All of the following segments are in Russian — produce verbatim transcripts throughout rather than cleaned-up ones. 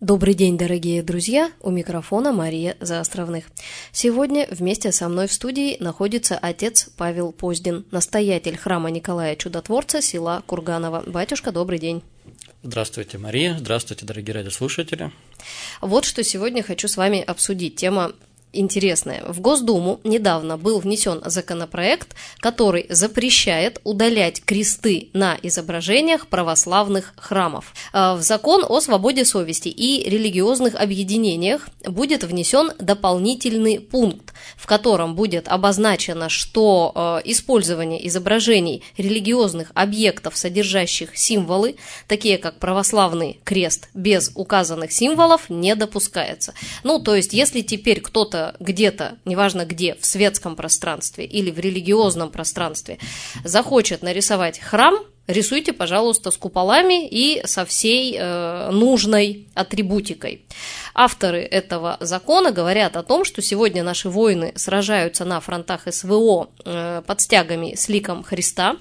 Добрый день, дорогие друзья! У микрофона Мария Заостровных. Сегодня вместе со мной в студии находится отец Павел Поздин, настоятель храма Николая Чудотворца, села Курганово. Батюшка, добрый день! Здравствуйте, Мария! Здравствуйте, дорогие радиослушатели! Вот что сегодня хочу с вами обсудить. Тема интересное. В Госдуму недавно был внесен законопроект, который запрещает удалять кресты на изображениях православных храмов. В закон о свободе совести и религиозных объединениях будет внесен дополнительный пункт, в котором будет обозначено, что использование изображений религиозных объектов, содержащих символы, такие как православный крест, без указанных символов не допускается. Ну, то есть, если теперь кто-то где-то, неважно где, в светском пространстве или в религиозном пространстве захочет нарисовать храм, рисуйте, пожалуйста, с куполами и со всей э, нужной атрибутикой. Авторы этого закона говорят о том, что сегодня наши воины сражаются на фронтах СВО э, под стягами с ликом Христа,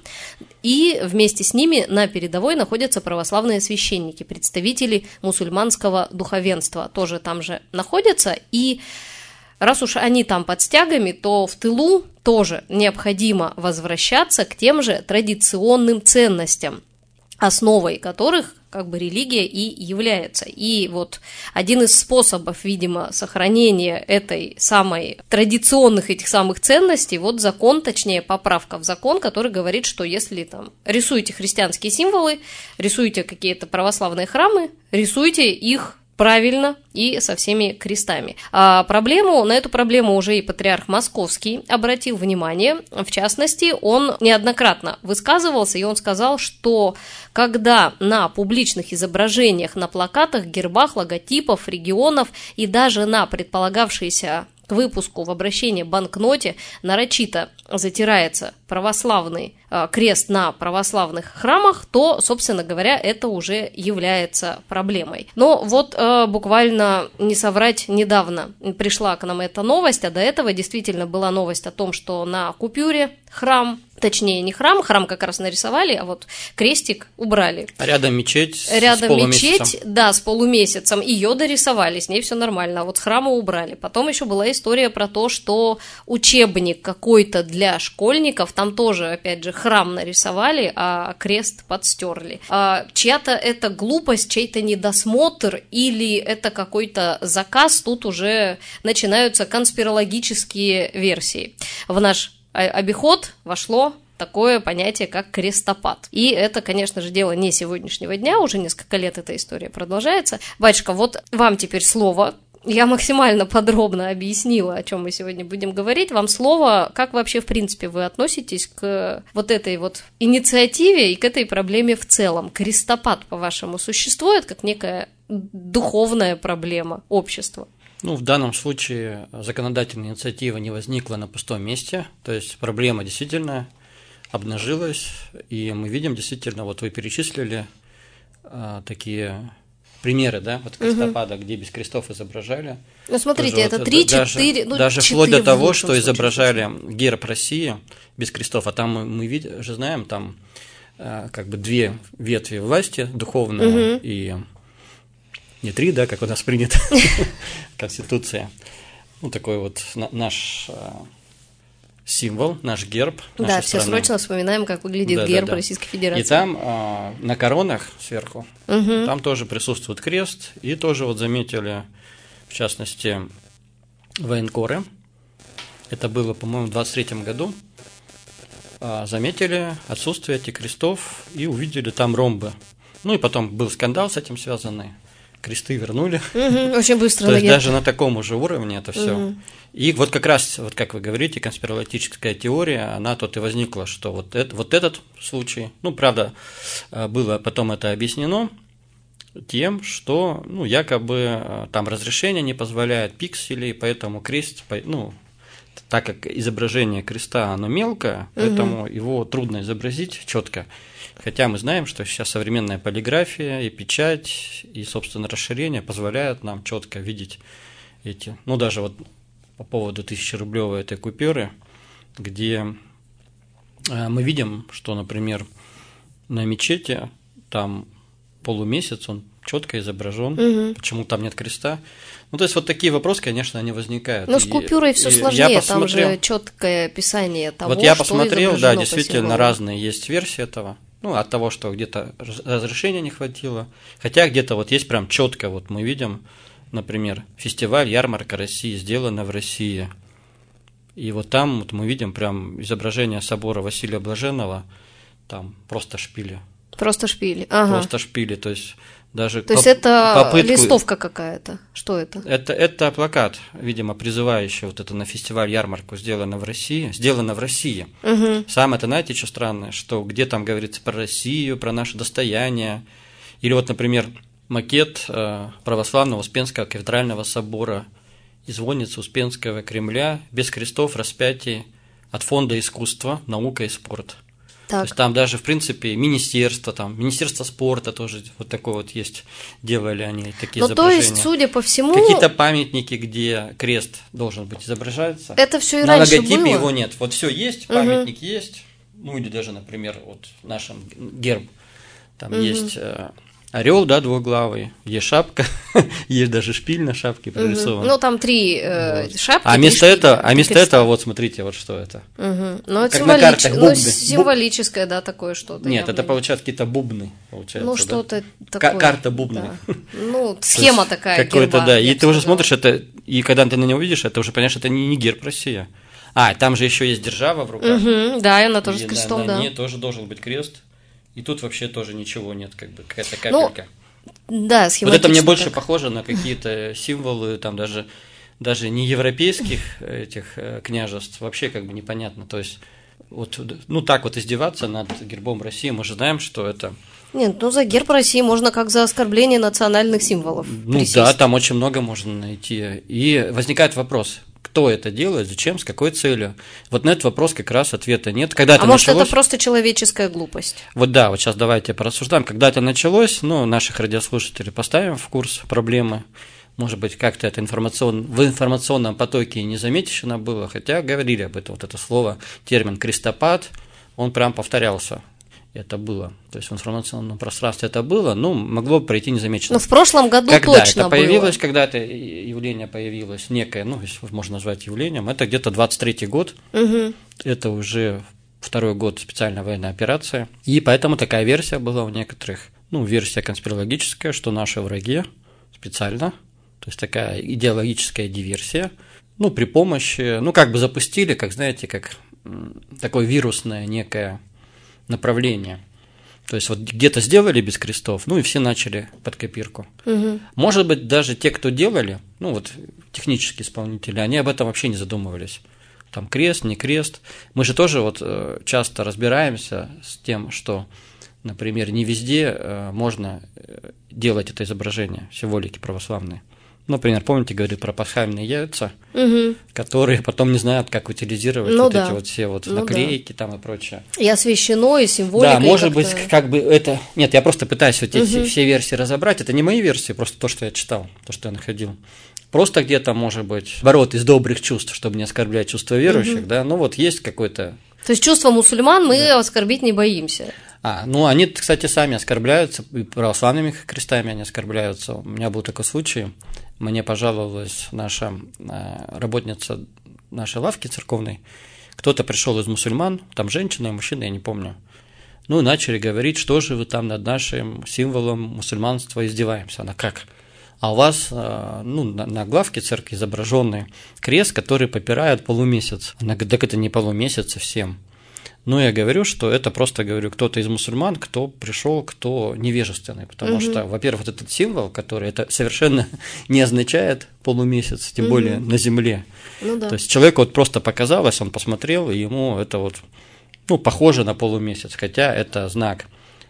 и вместе с ними на передовой находятся православные священники, представители мусульманского духовенства, тоже там же находятся, и раз уж они там под стягами, то в тылу тоже необходимо возвращаться к тем же традиционным ценностям, основой которых как бы религия и является. И вот один из способов, видимо, сохранения этой самой традиционных этих самых ценностей, вот закон, точнее поправка в закон, который говорит, что если там рисуете христианские символы, рисуете какие-то православные храмы, рисуйте их правильно и со всеми крестами. А проблему, на эту проблему уже и патриарх Московский обратил внимание. В частности, он неоднократно высказывался, и он сказал, что когда на публичных изображениях, на плакатах, гербах, логотипах регионов и даже на предполагавшиеся к выпуску в обращении банкноте нарочито затирается православный э, крест на православных храмах, то, собственно говоря, это уже является проблемой. Но вот э, буквально, не соврать, недавно пришла к нам эта новость, а до этого действительно была новость о том, что на купюре храм, точнее не храм, храм как раз нарисовали, а вот крестик убрали. А рядом мечеть рядом с полумесяцем. Мечеть, да, с полумесяцем, ее дорисовали, с ней все нормально, а вот с храма убрали. Потом еще была история про то, что учебник какой-то для школьников, там тоже, опять же, храм нарисовали, а крест подстерли. А чья-то это глупость, чей-то недосмотр или это какой-то заказ, тут уже начинаются конспирологические версии. В наш обиход вошло такое понятие, как крестопад. И это, конечно же, дело не сегодняшнего дня, уже несколько лет эта история продолжается. Батюшка, вот вам теперь слово. Я максимально подробно объяснила, о чем мы сегодня будем говорить. Вам слово, как вообще, в принципе, вы относитесь к вот этой вот инициативе и к этой проблеме в целом? Крестопад, по-вашему, существует как некая духовная проблема общества? Ну, в данном случае законодательная инициатива не возникла на пустом месте, то есть проблема действительно обнажилась, и мы видим действительно, вот вы перечислили а, такие примеры, да, вот крестопада, угу. где без крестов изображали. Ну, смотрите, тоже это три-четыре, даже, ну, даже вплоть до того, что изображали герб России без крестов, а там мы, мы видим, же знаем, там а, как бы две ветви власти, духовная угу. и... Не три, да, как у нас принято, Конституция. Ну, такой вот наш символ, наш герб. Да, все срочно вспоминаем, как выглядит да, герб да, да. Российской Федерации. И там а, на коронах сверху, угу. там тоже присутствует крест, и тоже вот заметили, в частности, военкоры, это было, по-моему, в двадцать третьем году, а, заметили отсутствие этих крестов и увидели там ромбы. Ну, и потом был скандал с этим связанный. Кресты вернули. Угу, очень быстро. То есть даже на таком уже уровне это все. Угу. И вот как раз, вот как вы говорите, конспирологическая теория, она тут и возникла, что вот, это, вот этот случай, ну, правда, было потом это объяснено тем, что, ну, якобы там разрешение не позволяет пикселей, поэтому крест, ну, так как изображение креста, оно мелкое, угу. поэтому его трудно изобразить четко. Хотя мы знаем, что сейчас современная полиграфия и печать, и, собственно, расширение позволяют нам четко видеть эти, ну, даже вот по поводу тысячерублевой этой купюры, где мы видим, что, например, на мечети там полумесяц, он четко изображен, угу. почему там нет креста. Ну, то есть вот такие вопросы, конечно, они возникают. Но с купюрой все сложнее, там же четкое описание того, вот я что посмотрел, да, действительно по разные есть версии этого. Ну, от того, что где-то разрешения не хватило, хотя где-то вот есть прям четко, вот мы видим, например, фестиваль «Ярмарка России» сделано в России. И вот там вот мы видим прям изображение собора Василия Блаженного, там просто шпили. Просто шпили, ага. Просто шпили, то есть даже То есть поп- это попытку... листовка какая-то? Что это? это? Это плакат, видимо, призывающий вот это на фестиваль «Ярмарку» сделано в России. Сделано в России. Угу. Самое это, знаете, что странное, что где там говорится про Россию, про наше достояние. Или вот, например, макет православного Успенского кафедрального собора и звонницы Успенского Кремля без крестов, распятий от фонда искусства, наука и спорт. Так. То есть там даже, в принципе, министерство, там, министерство спорта тоже вот такое вот есть, делали они такие Но изображения. То есть, судя по всему… Какие-то памятники, где крест должен быть изображаться. Это все и на раньше логотипе было? его нет. Вот все есть, памятник угу. есть, ну или даже, например, вот в нашем герб, там угу. есть орел, да, двуглавый, есть шапка, есть даже шпиль на шапке прорисован. Угу. Ну, там три э, вот. шапки. А вместо этого, а вместо этого, вот смотрите, вот что это. Угу. Ну, это символич... ну, символическое, да, такое что-то. Нет, это получается какие-то бубны, получается. Ну, что-то да? такое. Карта бубны. Да. Ну, схема такая. Какой-то, да. И ты уже смотришь, это, и когда ты на него видишь, это уже понимаешь, это не, не герб России. А, там же еще есть держава в руках. Угу. Да, и она тоже и с крестом, на, да. На ней тоже должен быть крест. И тут вообще тоже ничего нет, как бы какая-то капелька. Ну, да, схематично. Вот это мне больше так. похоже на какие-то символы, там даже, даже не европейских этих княжеств, вообще как бы непонятно. То есть, вот, ну так вот издеваться над гербом России, мы же знаем, что это… Нет, ну за герб России можно как за оскорбление национальных символов Ну присесть. Да, там очень много можно найти. И возникает вопрос… Кто это делает, зачем, с какой целью? Вот на этот вопрос как раз ответа нет. Когда это а может, началось... это просто человеческая глупость? Вот да, вот сейчас давайте порассуждаем. Когда это началось, ну, наших радиослушателей поставим в курс проблемы. Может быть, как-то это информацион... в информационном потоке не замечено было, хотя говорили об этом. Вот это слово, термин «крестопад», он прям повторялся. Это было. То есть в информационном пространстве это было, ну, могло бы пройти незамеченно. Но в прошлом году когда точно это появилось, было. когда это явление появилось, некое, ну, можно назвать явлением, это где-то двадцать третий год, угу. это уже второй год специальной военной операции, и поэтому такая версия была у некоторых, ну, версия конспирологическая, что наши враги специально, то есть такая идеологическая диверсия, ну, при помощи, ну, как бы запустили, как, знаете, как такое вирусное некое направление. То есть вот где-то сделали без крестов, ну и все начали под копирку. Угу. Может быть, даже те, кто делали, ну вот технические исполнители, они об этом вообще не задумывались. Там крест, не крест. Мы же тоже вот часто разбираемся с тем, что, например, не везде можно делать это изображение символики православной. Например, помните, говорит про пасхальные яйца, угу. которые потом не знают, как утилизировать ну, вот да. эти вот все вот ну, наклейки да. там и прочее. И освещено, и символика. Да, может и быть, как бы это… Нет, я просто пытаюсь вот эти угу. все версии разобрать. Это не мои версии, просто то, что я читал, то, что я находил. Просто где-то, может быть, наоборот, из добрых чувств, чтобы не оскорблять чувства верующих, угу. да, ну вот есть какой-то… То есть чувства мусульман мы да. оскорбить не боимся. А, ну они, кстати, сами оскорбляются, и православными крестами они оскорбляются. У меня был такой случай. Мне пожаловалась наша работница нашей лавки церковной. Кто-то пришел из мусульман, там женщина и мужчина, я не помню. Ну и начали говорить, что же вы там над нашим символом мусульманства издеваемся. Она как? А у вас ну, на, на главке церкви изображенный крест, который попирает полумесяц. Она говорит, так это не полумесяц совсем. Ну, я говорю, что это просто, говорю, кто-то из мусульман, кто пришел, кто невежественный, потому угу. что, во-первых, вот этот символ, который это совершенно не означает полумесяц, тем угу. более на земле. Ну, да. То есть человеку вот просто показалось, он посмотрел, и ему это вот, ну, похоже на полумесяц, хотя это знак,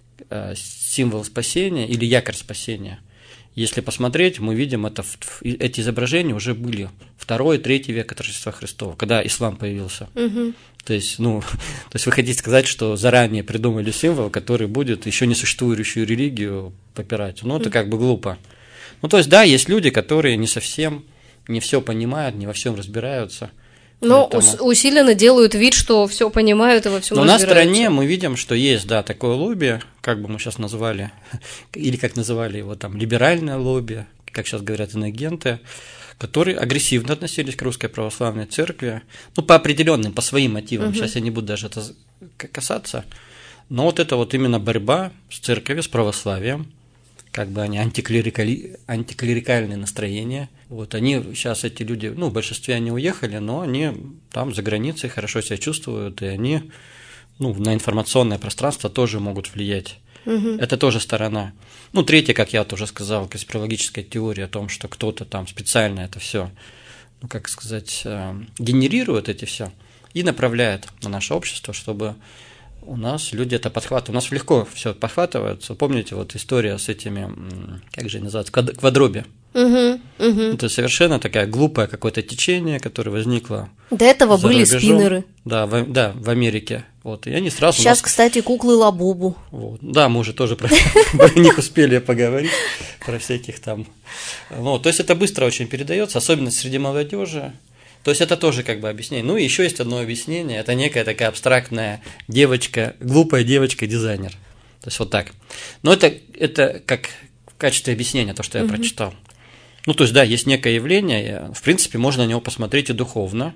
э, символ спасения или якорь спасения. Если посмотреть, мы видим, это, эти изображения уже были второй, третий век от Рождества Христова, когда ислам появился. Угу. То есть, ну, то есть вы хотите сказать, что заранее придумали символ, который будет еще не существующую религию попирать. Ну, это как бы глупо. Ну, то есть, да, есть люди, которые не совсем, не все понимают, не во всем разбираются. Но Поэтому... усиленно делают вид, что все понимают и во всем разбираются. Но на стране мы видим, что есть, да, такое лобби, как бы мы сейчас назвали, или как называли его там, либеральное лобби, как сейчас говорят инагенты, которые агрессивно относились к Русской Православной Церкви, ну, по определенным, по своим мотивам, угу. Сейчас я не буду даже это касаться, но вот это вот именно борьба с церковью, с православием, как бы они антиклерикали... антиклерикальные настроения, вот они сейчас, эти люди, ну, в большинстве они уехали, но они там за границей хорошо себя чувствуют, и они, ну, на информационное пространство тоже могут влиять. Угу. Это тоже сторона. Ну, третья, как я тоже сказал, конспирологическая теория о том, что кто-то там специально это все, ну, как сказать, генерирует эти все и направляет на наше общество, чтобы у нас люди это подхватывают. У нас легко все подхватывается. Помните, вот история с этими, как же называется, квадроби. Угу, угу. Это совершенно такая глупое какое-то течение, которое возникло. До этого были спиннеры. Да, в, да, в Америке. Вот, и они сразу. Сейчас, нас... кстати, куклы Лабубу. Вот. Да, мы уже тоже про них успели поговорить, про всяких там. То есть это быстро очень передается, особенно среди молодежи. То есть это тоже как бы объяснение. Ну и еще есть одно объяснение. Это некая такая абстрактная девочка, глупая девочка-дизайнер. То есть вот так. Но это, это как в качестве объяснения, то, что я угу. прочитал. Ну, то есть, да, есть некое явление, в принципе, можно на него посмотреть и духовно,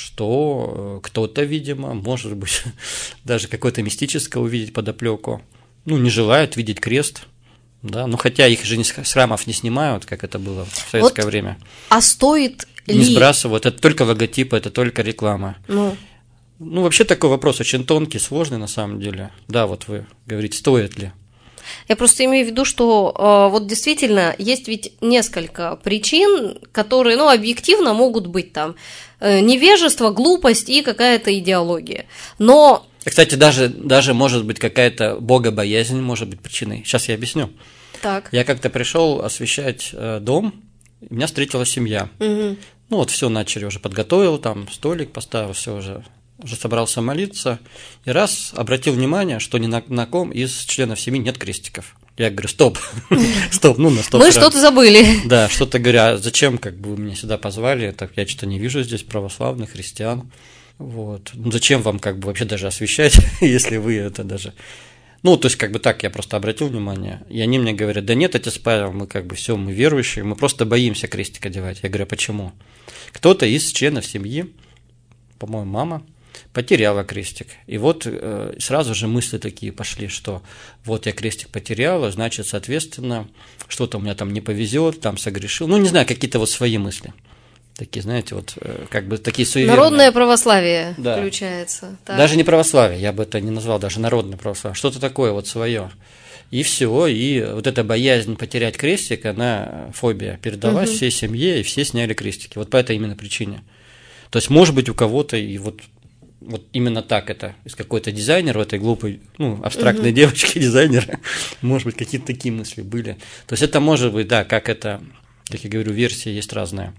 что кто-то, видимо, может быть, даже какое-то мистическое увидеть подоплеку, ну, не желает видеть крест, да, ну, хотя их же с храмов не снимают, как это было в советское вот, время. А стоит ли... Не сбрасывают, это только логотипы, это только реклама. Ну. ну, вообще такой вопрос очень тонкий, сложный на самом деле. Да, вот вы говорите, стоит ли? Я просто имею в виду, что э, вот действительно есть ведь несколько причин, которые, ну, объективно могут быть там э, невежество, глупость и какая-то идеология. Но... Кстати, даже, даже может быть какая-то богобоязнь, может быть причиной. Сейчас я объясню. Так. Я как-то пришел освещать э, дом, и меня встретила семья. Угу. Ну вот все начали, уже подготовил, там столик поставил, все уже... уже собрался молиться, и раз обратил внимание, что ни на, на ком из членов семьи нет крестиков. Я говорю, стоп, стоп, ну на стоп. Мы что-то забыли. Да, что-то говорю, а зачем как бы вы меня сюда позвали, так я что-то не вижу здесь православных, христиан, вот. Ну зачем вам как бы вообще даже освещать, если вы это даже... Ну, то есть, как бы так, я просто обратил внимание, и они мне говорят, да нет, отец Павел, мы как бы все, мы верующие, мы просто боимся крестик одевать. Я говорю, а почему? Кто-то из членов семьи, по-моему, мама, потеряла крестик. И вот э, сразу же мысли такие пошли, что вот я крестик потеряла, значит, соответственно, что-то у меня там не повезет, там согрешил. Ну, не знаю, какие-то вот свои мысли. Такие, знаете, вот э, как бы такие суеверные. Народное православие да. включается. Так. Даже не православие, я бы это не назвал, даже народное православие. Что-то такое вот свое. И все, и вот эта боязнь потерять крестик, она, фобия, передалась угу. всей семье, и все сняли крестики. Вот по этой именно причине. То есть, может быть, у кого-то и вот Вот именно так это, из какой-то дизайнер, у этой глупой, ну, абстрактной uh-huh. девочки-дизайнера, может быть, какие-то такие мысли были. То есть это может быть, да, как это, как я говорю, версии есть разные.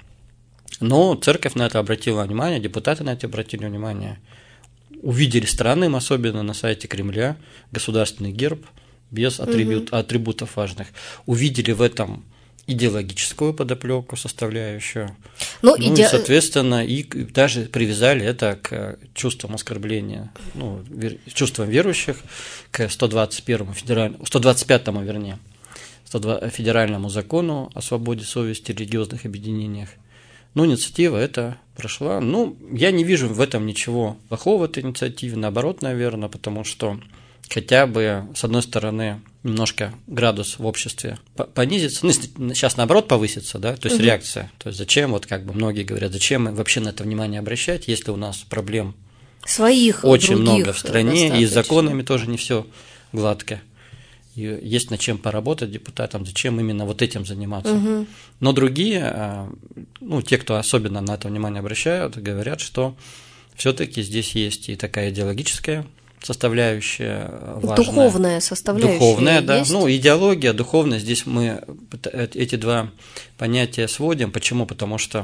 Но церковь на это обратила внимание, депутаты на это обратили внимание. Увидели странным, особенно на сайте Кремля, государственный герб без атрибут, uh-huh. атрибутов важных. Увидели в этом идеологическую подоплеку, составляющую. Ну, ну иде... и, соответственно, и даже привязали это к чувствам оскорбления, ну, вер... чувствам верующих, к сто двадцать первому федеральному, сто двадцать пятому, вернее, федеральному закону о свободе совести в религиозных объединениях. Ну, инициатива эта прошла. Ну, я не вижу в этом ничего плохого в этой инициативе, наоборот, наверное, потому что хотя бы, с одной стороны, немножко градус в обществе понизится, ну, сейчас наоборот повысится, да, то есть угу. реакция, то есть зачем, вот как бы многие говорят, зачем вообще на это внимание обращать, если у нас проблем своих очень много в стране, достаточно. И с законами тоже не все гладко, и есть над чем поработать депутатам, зачем именно вот этим заниматься. Угу. Но другие, ну, те, кто особенно на это внимание обращают, говорят, что все-таки здесь есть и такая идеологическая составляющая важная. Духовная составляющая. Духовная, да. Есть? Ну, идеология, духовность, здесь мы эти два понятия сводим. Почему? Потому что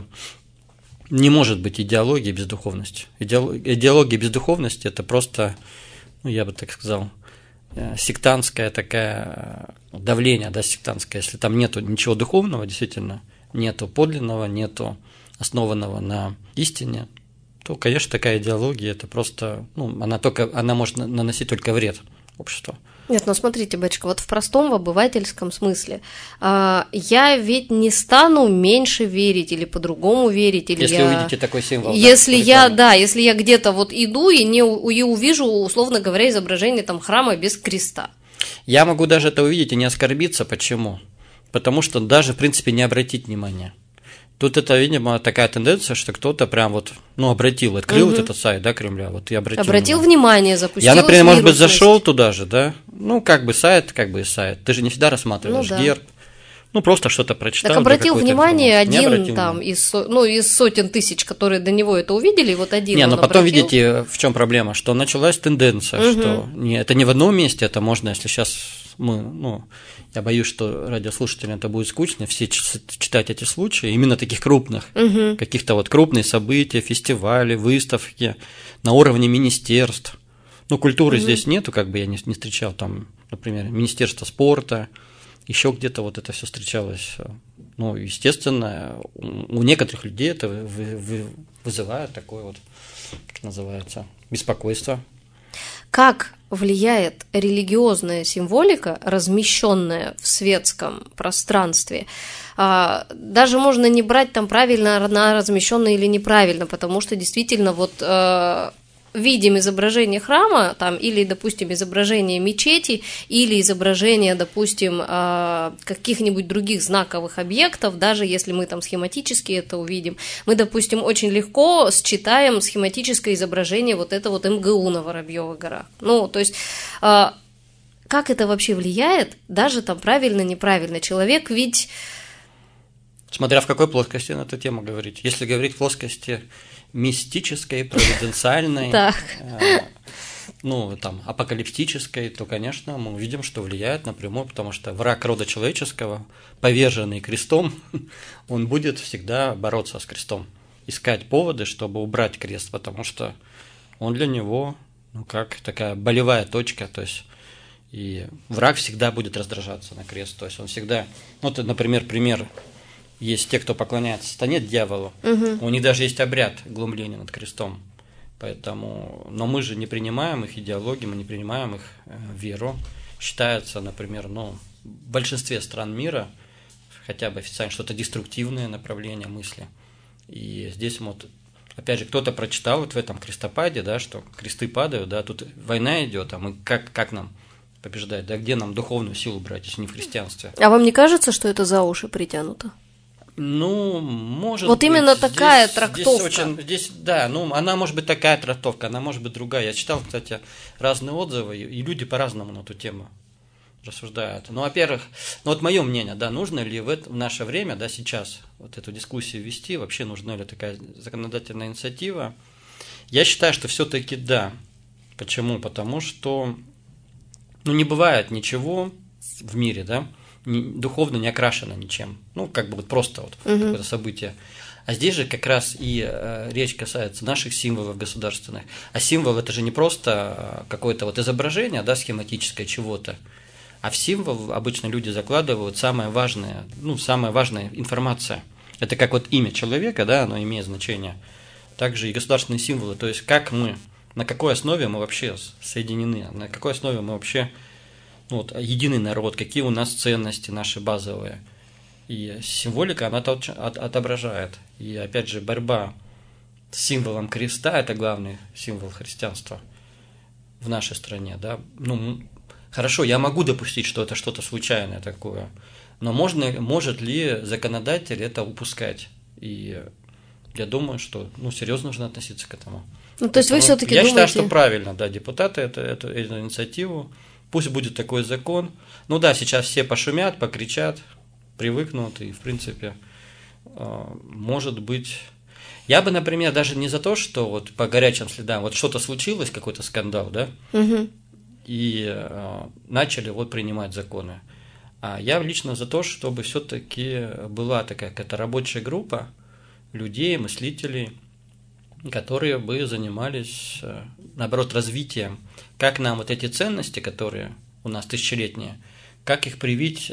не может быть идеологии без духовности. Идеология без духовности – это просто, ну, я бы так сказал, сектантское такое давление, да, сектантское. Если там нету ничего духовного, действительно, нету подлинного, нету основанного на истине, то, конечно, такая идеология, это просто, ну, она только, она может наносить только вред обществу. Нет, ну смотрите, батюшка, вот в простом, в обывательском смысле, а, я ведь не стану меньше верить или по-другому верить, или если я... увидите такой символ. Если да, я, да, если я где-то вот иду и не и увижу, условно говоря, изображение там храма без креста. Я могу даже это увидеть и не оскорбиться. Почему? Потому что даже, в принципе, не обратить внимания. Тут это, видимо, такая тенденция, что кто-то прям вот, ну, обратил, открыл угу. вот этот сайт, да, Кремля, вот и обратил. Обратил внимание, внимание запустил. Я, например, может быть, зашел туда же, да, ну, как бы сайт, как бы и сайт. Ты же не всегда рассматриваешь ну, да. герб, ну, просто что-то прочитал. Так обратил внимание один обратил там внимание. из, ну, из сотен тысяч, которые до него это увидели, вот один Не, он но потом, обратил. видите, в чем проблема, что началась тенденция, угу. что не, это не в одном месте, это можно, если сейчас мы, ну, я боюсь, что радиослушателям это будет скучно, все читать эти случаи, именно таких крупных, угу. каких-то вот крупные события, фестивали, выставки на уровне министерств. Ну, культуры угу. здесь нету, как бы я не, не встречал, там, например, Министерство спорта, еще где-то вот это все встречалось. Ну, естественно, у некоторых людей это вызывает такое вот, как называется, беспокойство. Как влияет религиозная символика, размещенная в светском пространстве? Даже можно не брать там правильно она размещенная или неправильно, потому что действительно вот видим изображение храма, там, или, допустим, изображение мечети, или изображение, допустим, каких-нибудь других знаковых объектов, даже если мы там схематически это увидим, мы, допустим, очень легко считаем схематическое изображение вот это вот эм гэ у на Воробьевых горах. Ну, то есть, как это вообще влияет, даже там правильно-неправильно. Человек ведь... Смотря в какой плоскости на эту тему говорить. Если говорить в плоскости мистической, провиденциальной, ну, там, апокалиптической, то, конечно, мы увидим, что влияет напрямую, потому что враг рода человеческого, поверженный крестом, он будет всегда бороться с крестом, искать поводы, чтобы убрать крест, потому что он для него, ну, как такая болевая точка, то есть и враг всегда будет раздражаться на крест, то есть он всегда, ну, вот, например, пример. Есть те, кто поклоняется сатане, дьяволу, угу. у них даже есть обряд глумления над крестом. Поэтому, но мы же не принимаем их идеологию, мы не принимаем их веру. Считается, например, ну, в большинстве стран мира, хотя бы официально, что-то деструктивное направление мысли. И здесь вот, опять же, кто-то прочитал вот в этом крестопаде, да, что кресты падают, да, тут война идет, а мы как, как нам побеждать, да, где нам духовную силу брать, если не в христианстве? А вам не кажется, что это за уши притянуто? Ну, может вот быть. Вот именно здесь, такая трактовка. Здесь очень, здесь, да, ну, она может быть такая трактовка, она может быть другая. Я читал, кстати, разные отзывы, и люди по-разному на эту тему рассуждают. Ну, во-первых, ну, вот мое мнение, да, нужно ли в, это, в наше время, да, сейчас вот эту дискуссию вести, вообще нужна ли такая законодательная инициатива? Я считаю, что все-таки да. Почему? Потому что, ну, не бывает ничего в мире, да, духовно не окрашено ничем, ну, как бы вот просто вот угу. какое-то событие. А здесь же как раз и э, речь касается наших символов государственных. А символ – это же не просто какое-то вот изображение, да, схематическое чего-то, а в символ обычно люди закладывают самое важное, ну, самая важная информация. Это как вот имя человека, да, оно имеет значение. Также и государственные символы, то есть как мы, на какой основе мы вообще соединены, на какой основе мы вообще... Ну, вот, единый народ, какие у нас ценности наши базовые. И символика, она от, от, отображает. И опять же, борьба с символом креста – это главный символ христианства в нашей стране. Да? Ну, хорошо, я могу допустить, что это что-то случайное такое, но можно, может ли законодатель это упускать? И я думаю, что ну, серьезно нужно относиться к этому. Ну, то есть вы все-таки я думаете... считаю, что правильно, да, депутаты это, эту, эту инициативу. Пусть будет такой закон. Ну да, сейчас все пошумят, покричат, привыкнут, и, в принципе, может быть... Я бы, например, даже не за то, что вот по горячим следам, вот что-то случилось, какой-то скандал, да, угу. и начали вот принимать законы. А я лично за то, чтобы все-таки была такая какая-то рабочая группа людей, мыслителей, которые бы занимались, наоборот, развитием, как нам вот эти ценности, которые у нас тысячелетние, как их привить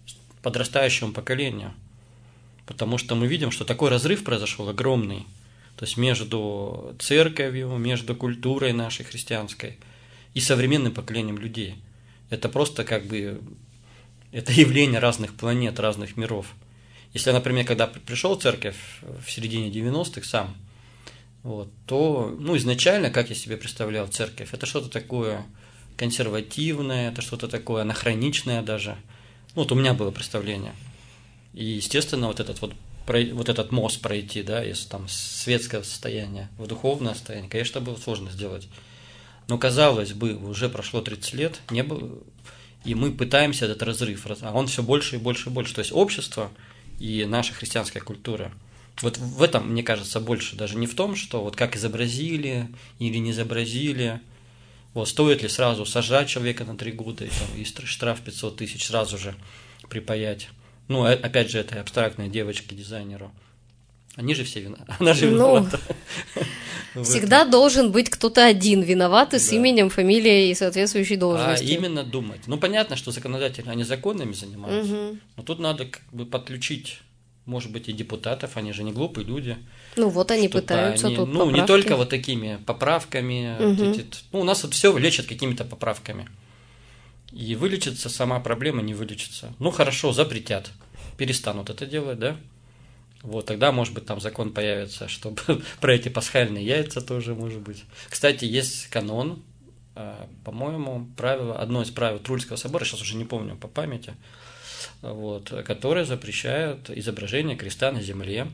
подрастающему поколению. Потому что мы видим, что такой разрыв произошел огромный То есть между церковью, между культурой нашей христианской и современным поколением людей. Это просто как бы это явление разных планет, разных миров. Если, например, когда пришел в церковь в середине девяностых сам, вот, то ну, изначально, как я себе представлял церковь, это что-то такое консервативное, это что-то такое анахроничное даже. Ну, вот у меня было представление. И, естественно, вот этот вот вот этот мост пройти, да, из там светского состояния в духовное состояние, конечно, было сложно сделать. Но, казалось бы, уже прошло тридцать лет, не было, и мы пытаемся этот разрыв, а он все больше и больше и больше. То есть общество и наша христианская культура, вот в этом, мне кажется, больше, даже не в том, что вот как изобразили или не изобразили, вот стоит ли сразу сажать человека на три года и, там, и штраф пятьсот тысяч сразу же припаять. Ну, опять же, это абстрактные девочки дизайнеру. Они же все виноваты. Она же виновата. Ну, всегда должен быть кто-то один виноватый с именем, фамилией и соответствующей должностью. А именно думать. Ну, понятно, что законодатели, они законами занимаются, но тут надо как бы подключить, может быть, и депутатов, они же не глупые люди. Ну, вот они пытаются тут Ну, не только вот такими поправками. Ну, у нас вот все лечат какими-то поправками. И вылечится сама проблема, не вылечится. Ну, хорошо, запретят, перестанут это делать, да? Вот, тогда, может быть, там закон появится, чтобы про эти пасхальные яйца тоже, может быть. Кстати, есть канон, по-моему, правило, одно из правил Трульского собора, сейчас уже не помню по памяти, вот, которое запрещает изображение креста на земле.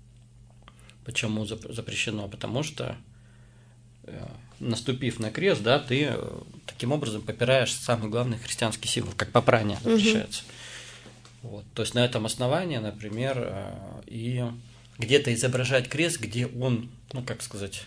Почему запрещено? Потому что наступив на крест, да, ты таким образом попираешь самый главный христианский символ, как попрание запрещается. Угу. Вот. То есть на этом основании, например, и где-то изображать крест, где он, ну как сказать,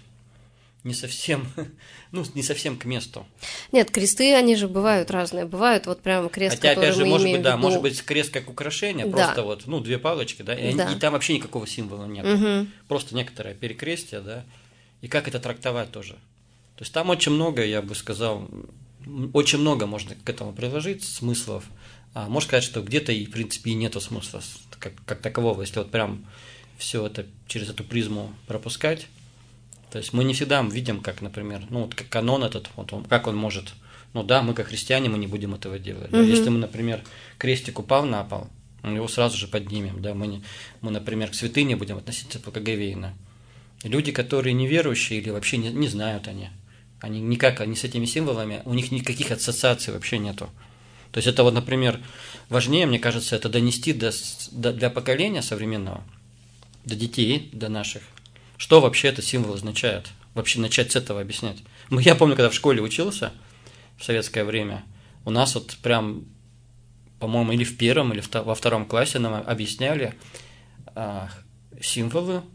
не совсем, ну не совсем к месту. Нет, кресты, они же бывают разные, бывают вот прям крест, Хотя, который опять же, мы может имеем быть, да, в виду. может быть крест как украшение, да. просто вот, ну две палочки, да, и, да. и там вообще никакого символа нет, угу. просто некоторое перекрестие, да, и как это трактовать тоже. То есть там очень много, я бы сказал, очень много можно к этому приложить смыслов. А можно сказать, что где-то и, в принципе, и нету смысла как, как такового, если вот прям все это через эту призму пропускать. То есть мы не всегда видим, как, например, ну вот как канон этот, вот он, как он может, ну да, мы как христиане, мы не будем этого делать. Да? Mm-hmm. Если мы, например, крестик упал на пол, мы его сразу же поднимем, да, мы, не, мы например, к святыне будем относиться благоговейно. Люди, которые неверующие или вообще не, не знают они, они никак, они с этими символами, у них никаких ассоциаций вообще нету. То есть это вот, например, важнее, мне кажется, это донести до, до, для поколения современного, до детей, до наших, что вообще этот символ означает, вообще начать с этого объяснять. Я помню, когда в школе учился в советское время, у нас вот прям, по-моему, или в первом, или во втором классе нам объясняли а, символы,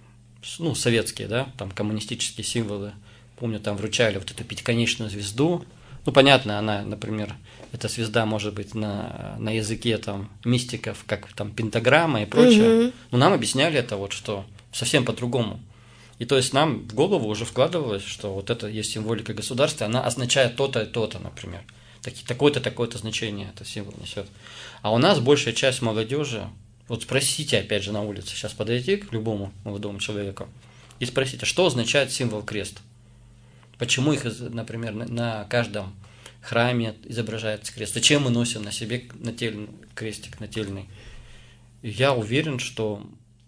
ну, советские, да, там коммунистические символы. Помню, там вручали вот эту пятиконечную звезду. Ну, понятно, она, например, эта звезда может быть на, на языке там мистиков, как там пентаграмма и прочее. Mm-hmm. Но нам объясняли это вот, что совсем по-другому. И то есть нам в голову уже вкладывалось, что вот это есть символика государства, она означает то-то и то-то, например. Такое-то, такое-то значение этот символ несет. А у нас большая часть молодежи, вот спросите, опять же, на улице, сейчас подойти к любому молодому человеку и спросите, что означает символ крест? Почему их, например, на каждом храме изображается крест? Зачем мы носим на себе нательный, крестик нательный? И я уверен, что,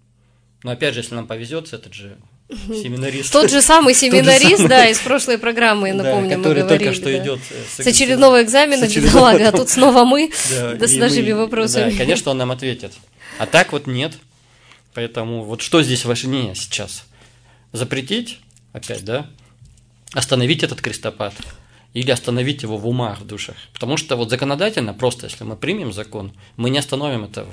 ну, опять же, если нам повезет, этот же семинарист. Тот же самый семинарист, да, из прошлой программы, напомню, мы говорили. Который только что идет с очередного экзамена, бедолага, а тут снова мы с нашими вопросами. Да, конечно, он нам ответит. А так вот нет. Поэтому вот что здесь важнее сейчас? Запретить, опять, да? Остановить этот крестопад или остановить его в умах, в душах. Потому что вот законодательно, просто если мы примем закон, мы не остановим это.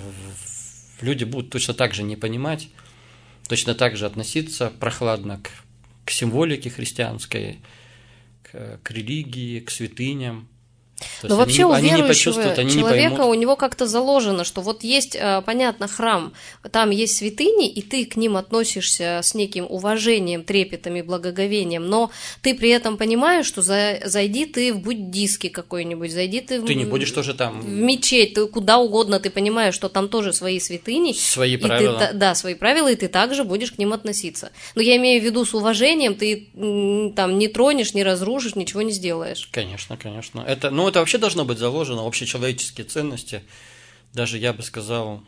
Люди будут точно так же не понимать, точно так же относиться прохладно к, к символике христианской, к, к религии, к святыням. Но вообще они, у они верующего они человека у него как-то заложено, что вот есть, понятно, храм, там есть святыни, и ты к ним относишься с неким уважением, трепетом и благоговением, но ты при этом понимаешь, что за, зайди ты в буддийский какой-нибудь, зайди ты, ты в, не будешь тоже там... в мечеть, ты куда угодно, ты понимаешь, что там тоже свои святыни. Свои и правила. Ты, да, свои правила, и ты также будешь к ним относиться. Но я имею в виду с уважением, ты там не тронешь, не разрушишь, ничего не сделаешь. Конечно, конечно. Это, ну, это вообще должно быть заложено, общечеловеческие ценности. Даже я бы сказал,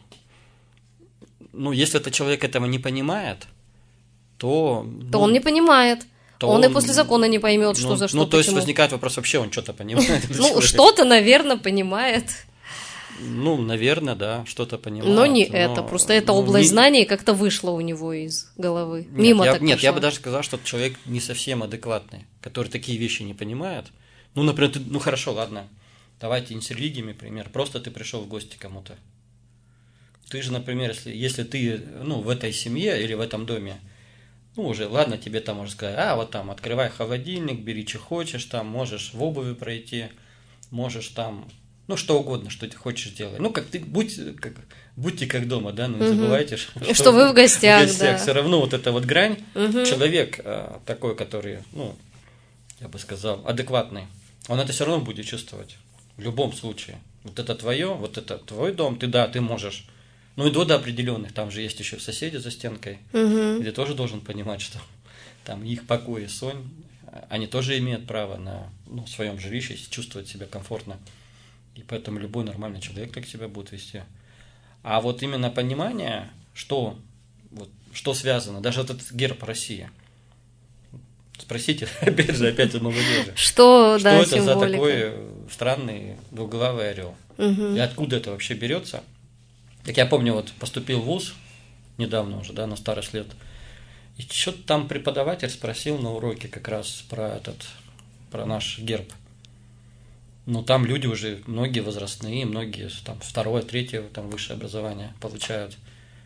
ну, если этот человек этого не понимает, то... То ну, он не понимает. то он, он и после закона не поймет, что ну, за что, Ну, то есть почему. возникает вопрос, вообще он что-то понимает? Ну, что-то, наверное, понимает. Ну, наверное, да, что-то понимает. Но не это, просто эта область знаний как-то вышла у него из головы. Мимо так Нет, я бы даже сказал, что человек не совсем адекватный, который такие вещи не понимает. Ну, например, ты, ну хорошо, ладно, давайте не с религиями пример, просто ты пришел в гости к кому-то. Ты же, например, если, если ты, ну, в этой семье или в этом доме, ну, уже, ладно, тебе там можно сказать, а, вот там, открывай холодильник, бери, что хочешь, там, можешь в обуви пройти, можешь там, ну, что угодно, что ты хочешь делать. Ну, как ты, будь, как, будьте как дома, да, ну, не угу. забывайте, что, что вы в гостях, в гостях. Да. Все равно вот эта вот грань, угу. человек а, такой, который, ну, я бы сказал, адекватный, он это все равно будет чувствовать, в любом случае. Вот это твое, вот это твой дом, ты, да, ты можешь. Ну, и до, до определенных, там же есть еще соседи за стенкой, угу. и ты тоже должен понимать, что там их покой и сон, они тоже имеют право на, ну, в своем жилище чувствовать себя комфортно. И поэтому любой нормальный человек так себя будет вести. А вот именно понимание, что, вот, что связано, даже этот герб России. Спросите, опять же, опять у молодежи. Что, что да, это символика. за такой странный двуглавый орел? Угу. И откуда это вообще берется? Так я помню, вот поступил в вуз недавно уже, да, на старость лет. И что-то там преподаватель спросил на уроке как раз про этот, про наш герб. Ну, там люди уже, многие возрастные, многие там второе, третье там высшее образование получают.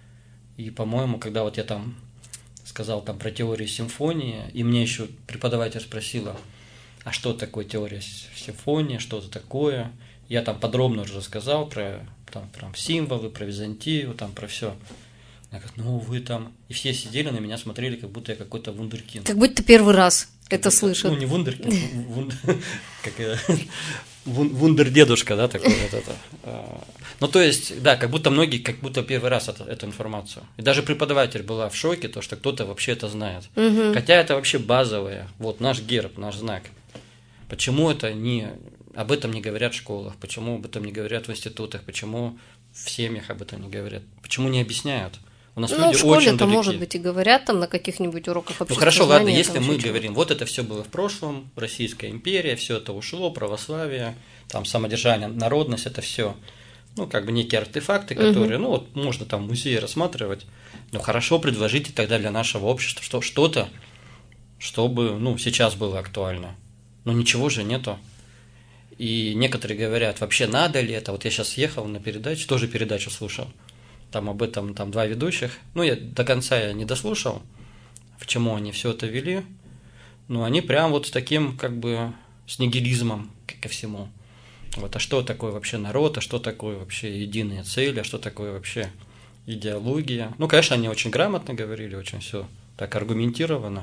И, по-моему, когда вот я там сказал там про теорию симфонии, и мне еще преподаватель спросила, а что такое теория симфонии, что это такое. Я там подробно уже рассказал про там, про символы, про Византию, там про все. Я говорю, ну вы там... И все сидели на меня, смотрели, как будто я какой-то вундеркинд. Как будто первый раз это слышат. Ну, не вундеркинд, как вундер-дедушка, да, такой вот это. Ну, то есть, да, как будто многие, как будто первый раз это, эту информацию. И даже преподаватель была в шоке, то, что кто-то вообще это знает. Угу. Хотя это вообще базовое. Вот наш герб, наш знак. Почему это не... Об этом не говорят в школах, почему об этом не говорят в институтах, почему в семьях об этом не говорят, почему не объясняют. У нас ну, люди в школе очень это, далеки. может быть, и говорят там на каких-нибудь уроках общества. Ну хорошо, знания, ладно, если мы чего. говорим, вот это все было в прошлом, Российская империя, все это ушло, православие, там самодержание, народность, это все, ну, как бы некие артефакты, которые, угу. ну, вот можно там в музее рассматривать, но хорошо предложите тогда для нашего общества что, что-то, чтобы, ну, сейчас было актуально. Но ничего же нету. И некоторые говорят, вообще надо ли это? Вот я сейчас ехал на передачу, тоже передачу слушал, там об этом там два ведущих. Ну, я до конца я не дослушал, к чему они все это вели. Но они прям вот с таким, как бы, с нигилизмом ко всему. Вот, а что такое вообще народ, а что такое вообще единые цели, а что такое вообще идеология. Ну, конечно, они очень грамотно говорили, очень все так аргументированно.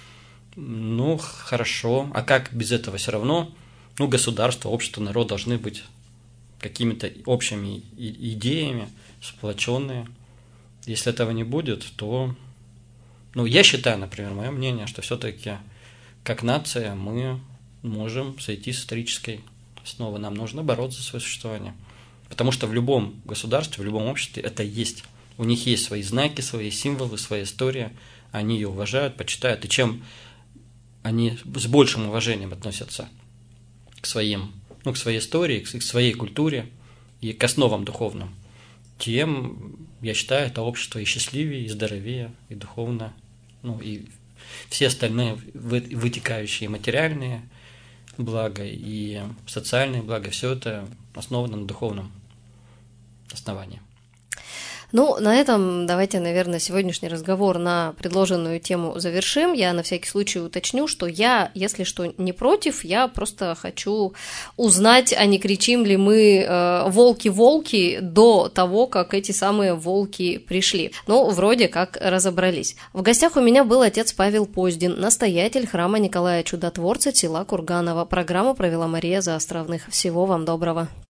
Ну, хорошо. А как без этого все равно? Ну, государство, общество, народ должны быть какими-то общими идеями, сплоченные. Если этого не будет, то... Ну, я считаю, например, мое мнение, что все-таки как нация мы можем сойти с исторической основы. Нам нужно бороться за свое существование. Потому что в любом государстве, в любом обществе это есть. У них есть свои знаки, свои символы, своя история. Они ее уважают, почитают. И чем они с большим уважением относятся к своим, ну, к своей истории, к своей культуре и к основам духовным, тем, я считаю, это общество и счастливее, и здоровее, и духовно, ну, и все остальные вытекающие материальные блага и социальные блага, все это основано на духовном основании. Ну, на этом давайте, наверное, сегодняшний разговор на предложенную тему завершим. Я на всякий случай уточню, что я, если что, не против, я просто хочу узнать, а не кричим ли мы э, «волки-волки» до того, как эти самые волки пришли. Ну, вроде как разобрались. В гостях у меня был отец Павел Поздин, настоятель храма Николая Чудотворца, села Курганова. Программу провела Мария Заостровных. Всего вам доброго.